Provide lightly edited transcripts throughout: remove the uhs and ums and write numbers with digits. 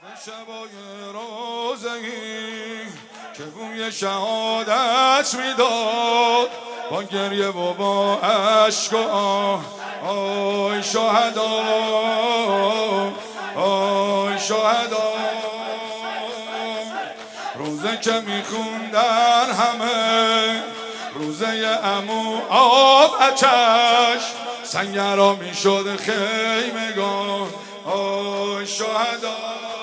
شبای روزه‌ای که بوی شهادت میداد با گریه و با عشق و آی شهدا آی شهدا روزه که میخوندن همه روزه عمو آب اچش سنگرا میشد خیمگان آی شهدا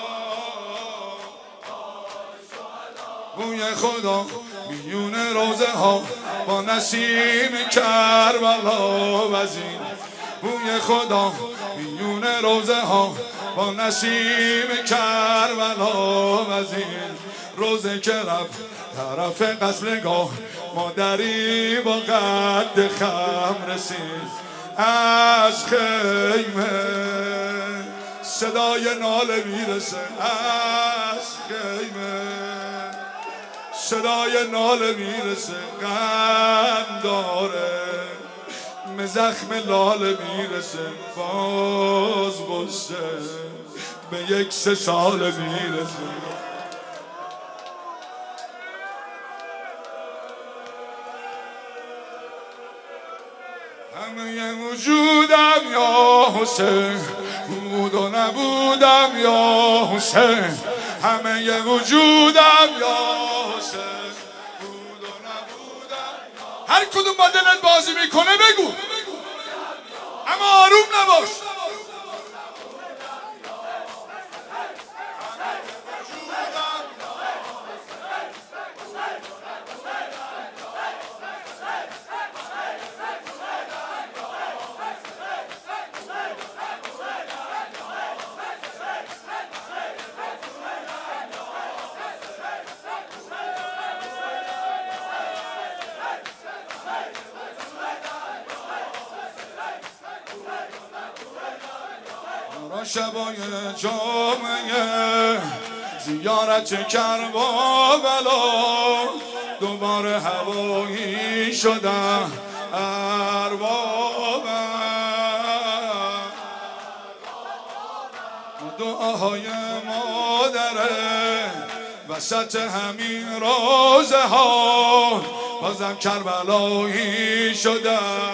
بوی خدا میون روزه ها با نسیم کربلا وزین بوی خدا میون روزه ها با نسیم کربلا وزین روزه که رفت طرف قصرگاه مادری با قد خم رسید از خیمه صدای ناله میرسه از خیمه صدای ناله میرسه غم داره به زخم لاله میرسه باز غصه به 1 3 سال میرسه همه وجودم یا حسین بود و نبودم یا حسین همه وجودم یا حسین بود و نبودم هر کدوم با دلت بازی میکنه بگو اما آروم نباش شبای جامعه زیارت کربلا دوباره هوایی شدم اربابم دعاهای مادره وسط همین روزه ها بازم کربلایی شدم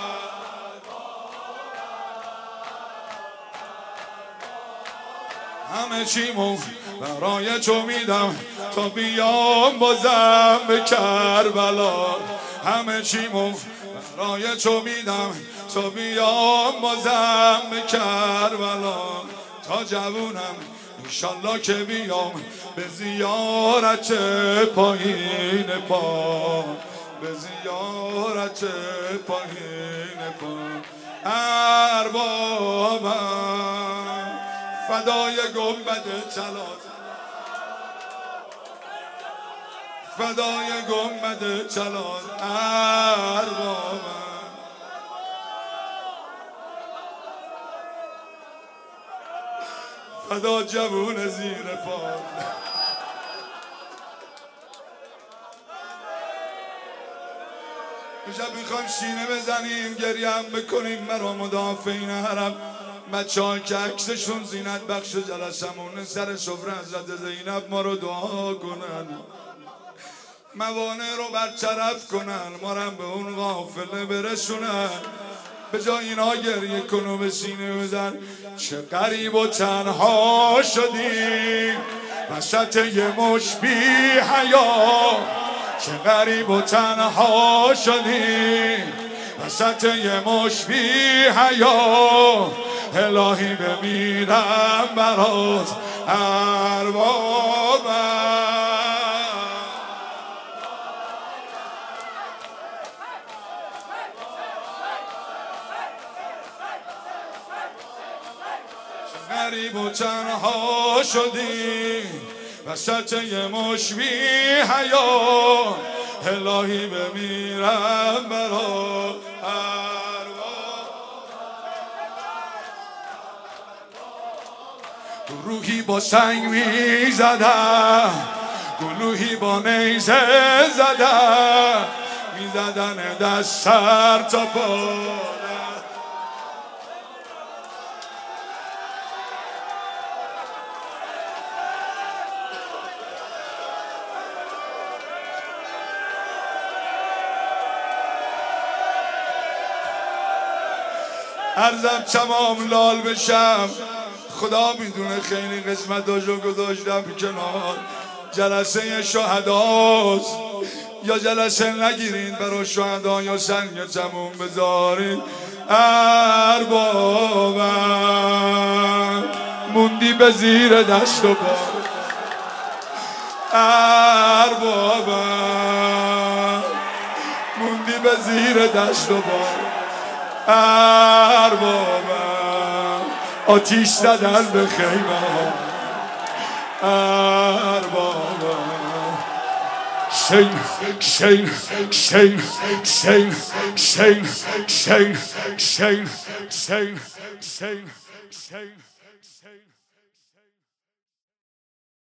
همه چیمو برای تو میدم تا بیام بازم به کربلا همه چیمو برای تو میدم تا بیام بازم به کربلا تا جوونم انشالله که بیام به زیارت پایین پا به زیارت پایین پا اربابم فدای گنبد طلات فدای گنبد طلات اربابم فدا جوون زیر پا امشب میخوایم شینه بزنیم گریه هم بکنیم مرا مدافعین حرم بچه ها که عکسشون زینت بخش جلسمون سر سفره حضرت زینب ما رو دعا کنن موانع رو برطرف کنن ما رو به اون قافله برسونن به جای اینا گریه کن و به سینه بزن چه غریب و تنها شدی وسط یه مش بی حیا چه غریب و تنها شدی وسط یه مش بی حیا الهی بمیرم برات اربابم چه غریب و تنها شدی وسط یه مش بی حیا الهی بمیرم برات گروهی با سنگ می زدن گروهی با نیزه زدن می زدن دست سر تا پا ارزم تمام لال بشم. خدا میدونه خیلی قسمتاشو گذاشتم کنار. جلسه شهداست، یا جلسه نگیرین برای شهدا یا سنگ تموم بذارین. اربابم موندی به زیر دست و پا، اربابم موندی به زیر دست و پا، اربابم آتیش زدن به خیمه ها، اربابم شین شین شین شین شین شین شین شین شین شین